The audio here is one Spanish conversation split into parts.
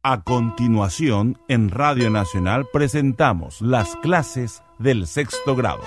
A continuación, en Radio Nacional presentamos las clases del sexto grado.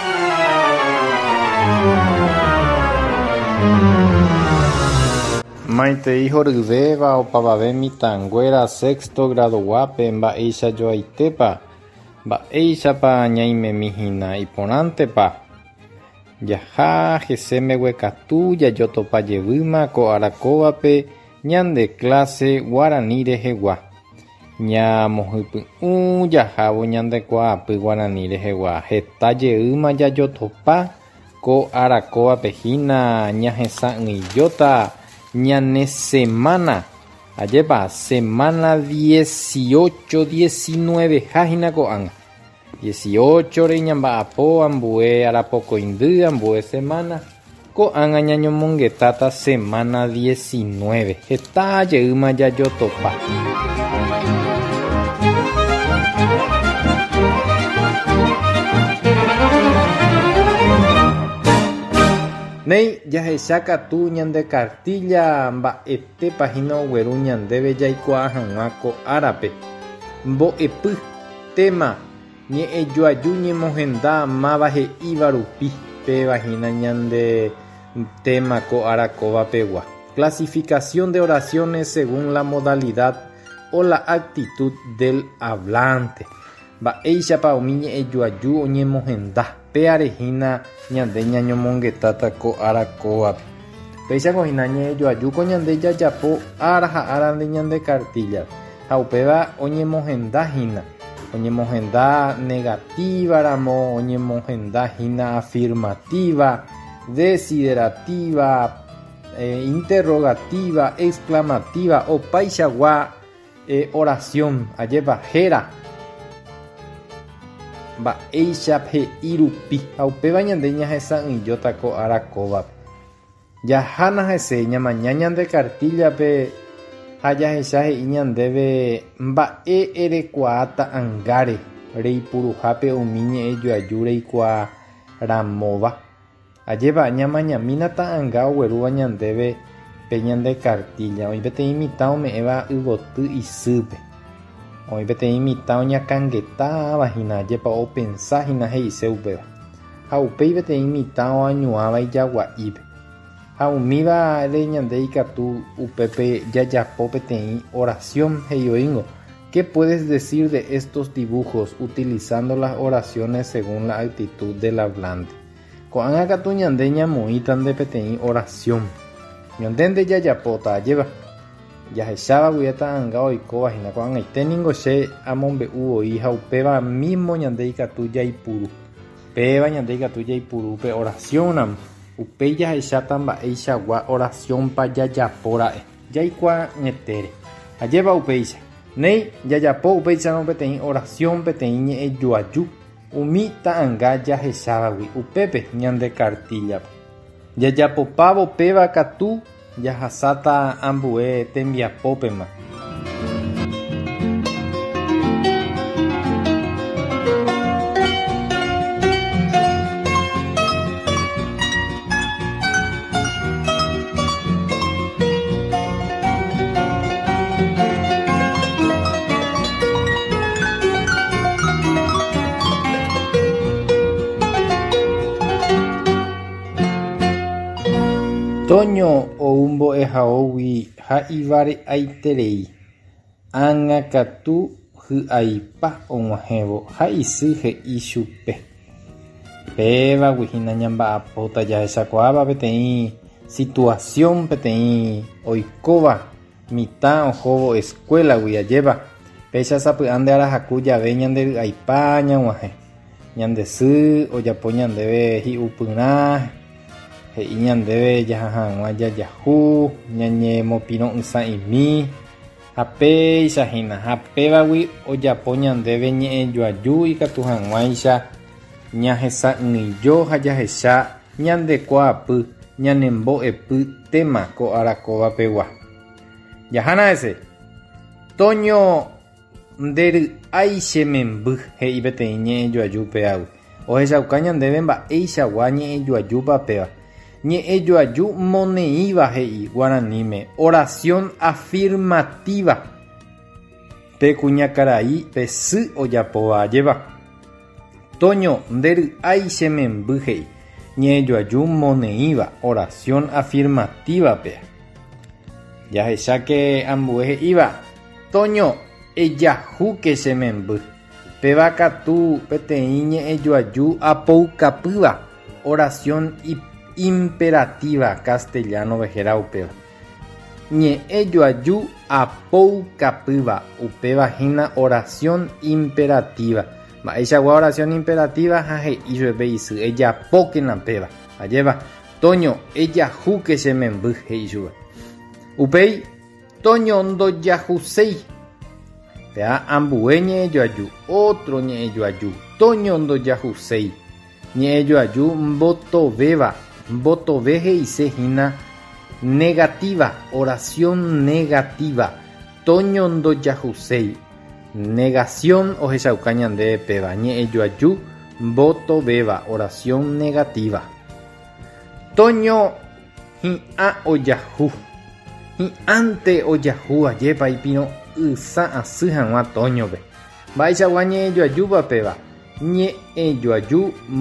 Maite hijo rydéva opavave mitãnguéra sexto grado guape mba'éicha joaitepa mba'éichapa ñaimemihína iporãntepa jaha hese mbeguekatu jajotopajevýma ko arakóvape ñande clase Guarani rehegua ñamohypy'ũ jahávo ñandekuaapy Guarani rehegua heta jeýma jajotopa ko arakóvape hína ñahesa'ỹijóta ñane semana ajépa semana 18-19 hahína ko'ág̃a 18 re ñamba'apo ambue arapokoindy ambue semana ko'ág̃a ñañomongetáta semana 19 heta jeýma jajotopa. Nei jahechakatu ñande kartilla mba'etépahína ogueru ñandéve jaikuaa hag̃ua ko árape mbo'epy tema ñe'ẽjoaju ñemohenda máva he'íva rupi pévahína ñande tema ko arakóvapegua. Clasificación de oraciones según la modalidad o la actitud del hablante. Mba'éichapa umi ñe'ẽjoaju oñemohenda pearehína ñande ñañomongetáta ko arakóvape. Péichako hína ñe'ẽjoaju ko ñande jajapo ára ha ára nde ñande kartilla ha upéva oñemohendahína oñemohenda negatívaramo oñemohendahína afirmativa, desiderativa, interrogativa, exclamativa opaichagua oración ajépa héra mba'éichapa he'i rupi ha upéva ñande ñahesa'ỹijóta ko arakóvape. Jahána hese ñamaña ñande kartillape ha jahecha he'i ñandéve mba'e erekuaáta ángare reipuruhápe umi ñe'ẽjoaju reikuaaramóva ajépa ñamañamína ta'ãnga oguerúva ñandéve pe ñande kartilla oĩ peteĩ mitã ome'ẽva yvoty isýpe oĩ peteĩ mitã oñakangetávahína ajépa opensáhína he'ise upéva ha upéi peteĩ mitã oañuãva ijagua'ípe ha umíva re ñande ikatu upépe jajapo peteĩ oración heioíngo. ¿Qué puedes decir de estos dibujos utilizando las oraciones según la actitud del hablante? Ko'ág̃a katu ñande ñamoĩta nde peteĩ oración ñande nde jajapóta ajépa jahecháva guieta anga oikóvahína ko'ag̃aiténiko che amombe'uvoi ha upéva mismo ñande ikatu jaipuru péva ñande ikatu jaipuru pe oraciónramo upéi jahecháta mba'eichagua oraciónpa jajapóra'e jaikuaañetére ajépa upéicha nei jajapo upéicharamo peteĩ oración peteĩ ñe'ẽjoaju umi ta'ãnga jahechávagui upépe ñande kartillape jajapopávo péva katu jahasáta ambue tembiapópema. Toño oumbo'ehaógui ha ivare'aiterei ág̃akatu hy'aipa og̃uahẽvo ha isy he'i chupe pévaguihína ñamba'apóta jahechakuaáva peteĩ situación peteĩ oikóva mitã ohóvo escuelagui ajépa péicha sapy'a nde arahaku jave ñande ry'aipa ñag̃uahẽ ñande sy ojapo ñandéve hi'upyrã he'i ñandéve jaha hag̃ua jajahu ñañemopiro'y sa'imi ha péichahína ha pévagui ojapo ñandéve ñe'ẽjoaju ikatu hag̃uáicha ñahesa'ỹijo ha jahecha ñandekuaapy ñanembo'epy tema ko arakóvapegua. Jahána hese Toño ndery'ái che memby he'i peteĩ ñe'ẽjoaju péagui ohechauka ñandéve mba'eichagua ñe'ẽjoajúpa péva ñe'ẽjoaju moneíva he'i Guaraníme oración afirmativa Pe kuñakarai pe sy ojapóva ajéva. Toño ndery'ái che memby he'i. Ñe'ẽjoaju moneíva. Oración afirmativa pe. Jahecháke ambue he'íva. Toño ejahúke che memby. Péva katu peteĩ ñe'ẽjoaju apoukapýva. Oración imperativa castellano vehera upéva. Ñe'ẽjoaju apoukapýva. Upévahína oración imperativa. Mba'eichagua oración imperativa ha he'i chupe isy ejapókena péva. Ajéva. Toño ejahúke che memby he'i chupe. Upéi Toño ndojahuséi. Pea ambue ñe'ẽjoaju. Otro ñe'ẽjoaju. Toño ndojahuséi. Ñe'ẽjoaju mbotovéva. Mbotove he'isehína negativa. Oración negativa. Toño ndojahuséi. Negación ohechauka ñande péva. Ñe'ẽjoaju mbotovéva. Oración negativa. Toño hi'ã ojahu. Hi'ãnte ojahu ajépa ipirõ ysa asy hag̃ua Toñope. Mba'eichagua ñe'ẽjoajúpa péva. Ñe'ẽjoaju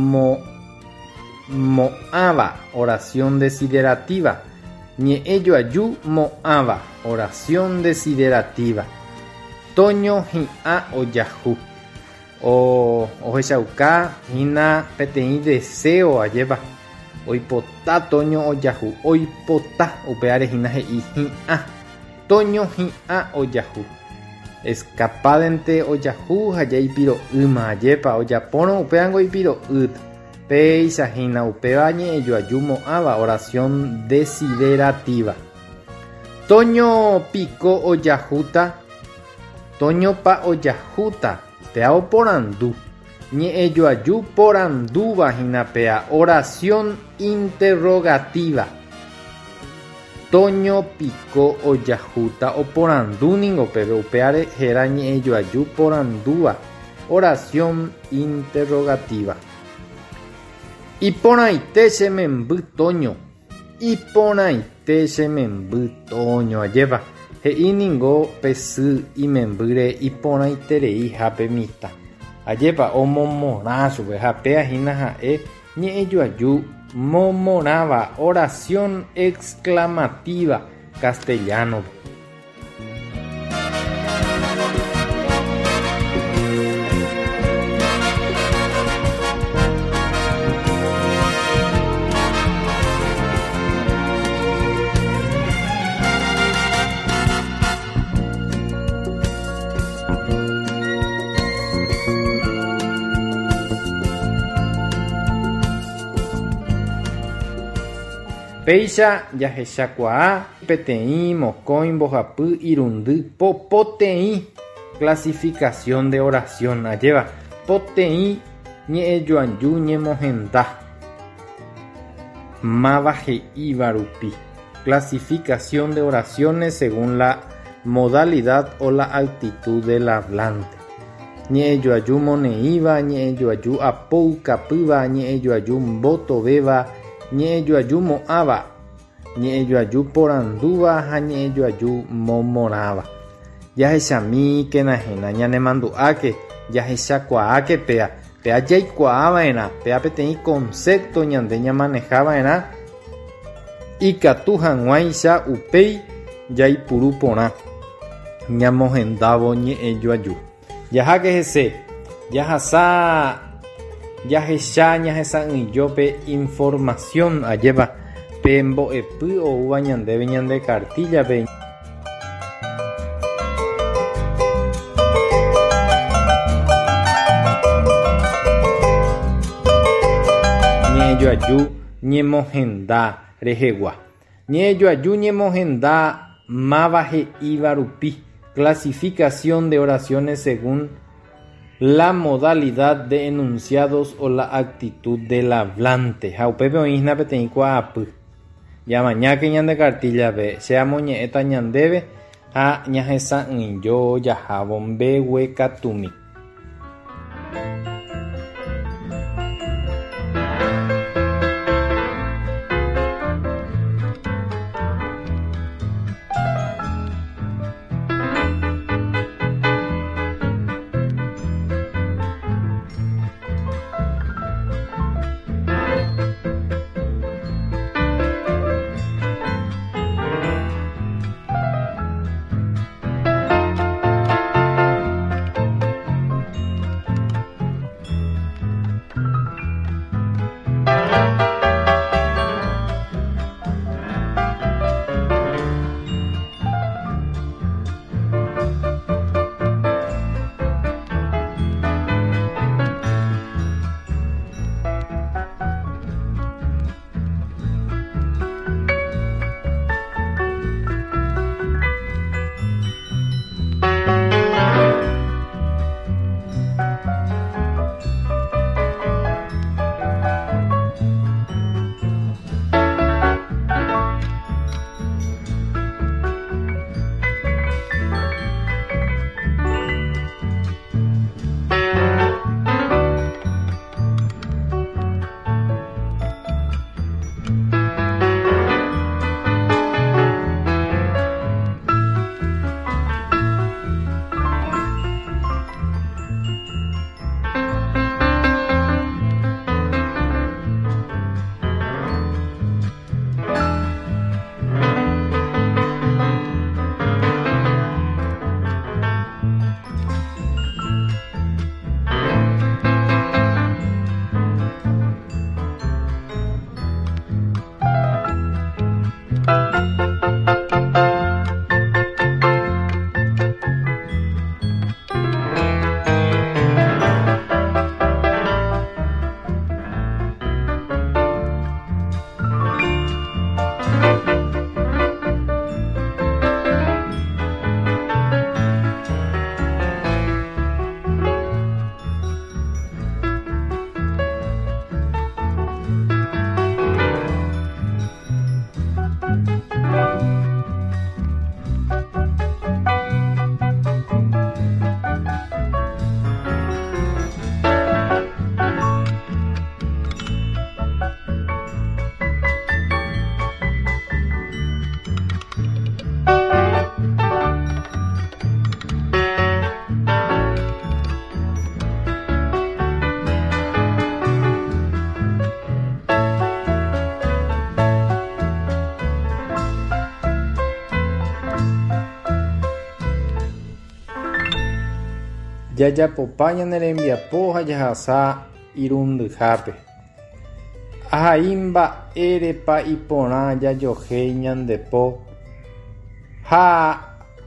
mo'ãva. Oración desiderativa. Ñe'ẽjoaju mo'ãva. Oración desiderativa. Toño hi'ã ojahu. Ohechauka hína peteĩ deseo ajépa. Oipota Toño ojahu. Oipota upéva rehína he'i hi'ã. Toño hi'ã ojahu. Escapadente ojahu ha jaipiro'ýma ajépa ojapórõ upévango ipiro'ýta. Péichahína upéva ñe'ẽjoaju mo'ãva. Oración desiderativa. Toño piko ojahúta. Toñopa ojahúta. Pea oporandu. Ñe'ẽjoaju porandúva hína pea. Oración interrogativa. Toño piko ojahúta oporandúningo peve upéare héra ñe'ẽjoaju porandúva. Oración interrogativa. Iporãite che memby Toño. Iporãite che memby Toño ajépa. He'íningo pesy imembýre iporãiterei ha pe mitã. Ajépa omomorã chupe ha peahína ha'e ñe'ẽjoaju momoráva. Oración exclamativa castellano. Péicha jahechakuaa peteĩ mokõi mbohapy irundy poteĩ. Clasificación de oración ajéva. Poteĩ ñe'ẽjoaju ñemohenda. Máva he'íva rupi. Clasificación de oraciones según la modalidad o la actitud del hablante. Ñe'ẽjoaju moneíva, ñe'ẽjoaju apoukapýva, ñe'ẽjoaju mbotovéva, ñe'ẽjoaju mo'ãva, ñe'ẽjoaju porandúva ha ñe'ẽjoaju momoráva. Jahechamíkenahína ñanemandu'áke, jahechakuaáke pea. Pea jaikuaava'erã, pea peteĩ concepto ñande ñamanejava'erã ikatu hag̃uáicha upéi jaipuru porã. Ñamohendávo ñe'ẽjoaju. Jaháke hese, jahecha ñahesa'ỹijópe información ajépa pe mbo'epy oúva ñandéve ñande kartillape. Ñe'ẽjoaju ñemohenda rehegua. Ñe'ẽjoaju ñemohenda máva he'íva rupi. Clasificación de oraciones según la modalidad de enunciados o la actitud del hablante. Ha upépe oĩhína peteĩ kuaapy. Ñamañáke ñande kartillape che amoñe'ẽta ñandéve ha ñahesa'ỹijo jahávo mbeguekatumi. jajapopa ñanerembiapo ha jahasa irundyhápe. Ahai mba'érepa iporã jajohéi ñandepo ha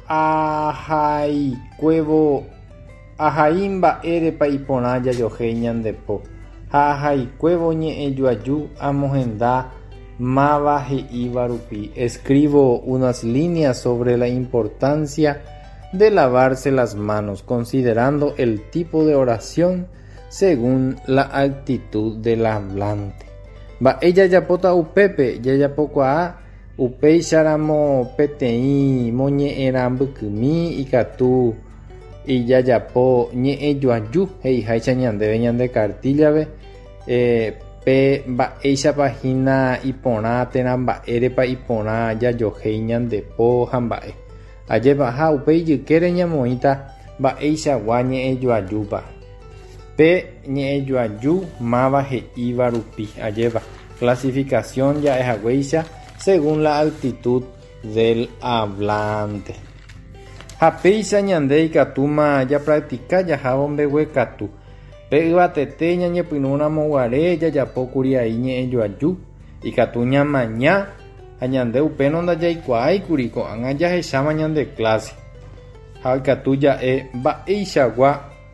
ahai mba'érepa iporã jajohéi ñandepo ha ahaikuévo ñe'ẽjoaju amohenda máva he'íva rupi. Escribo unas líneas sobre la importancia de lavarse las manos, considerando el tipo de oración según la actitud del hablante. Mba'e jajapóta upépe, jajapokuaa upéicharamo peteĩ moñe'ẽrãmbykymi ikatu ijajapo ñe'ẽjoaju he'iháicha ñandéve ñande kartíllape pe mba'éichapahína iporã térã mba'érepa iporã jajohéi ñandepo ha mba'e. Ajépa ha upéi jykére ñamoĩta mba'eichagua ñe'ẽjoajúpa pe ñe'ẽjoaju máva he'íva rupi. Ajépa clasificación ja'ehaguéicha según la actitud del hablante. Ha péicha ñande ikatúma japractica jahávo mbeguekatu. Pe yvatete ñañepyrũramoguare jajapókuri ai ñe'ẽjoaju ikatu ñamaña ha ñande upéno ndajaikuaáikuri ko'ág̃a jahecháma ñande clase ha ikatu ja'e mba'eichagua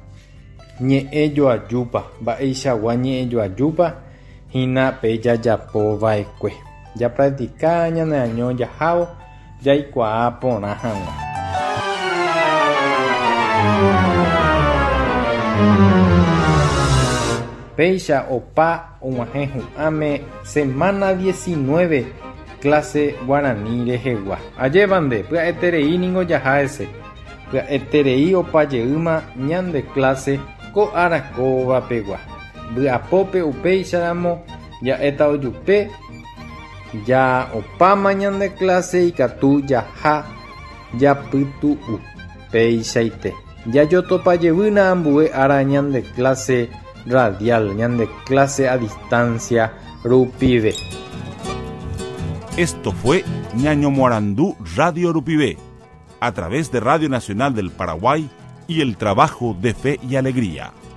ñe'ẽjoajúpa hína pe jajapova'ekue. Japractica ñaneaño jahávo jaikuaa porã hag̃ua. Péicha opa og̃uahẽ hu'ãme semana 19 clase guarani rehegua. Ajévante pya'eterei niko jaha hese. Pya'eterei opa jeýma ñande clase ko arakóvapegua. Vy'apópe upéicharamo ja'éta ojupe ja opáma ñande clase ikatu jaha japytu'u péichaite. Jajotopajevýna ambue ára ñande clase radial, ñande clase a distancia rupive. Esto fue Ñaño Morandú Radio Rupivé, a través de Radio Nacional del Paraguay y el trabajo de Fe y Alegría.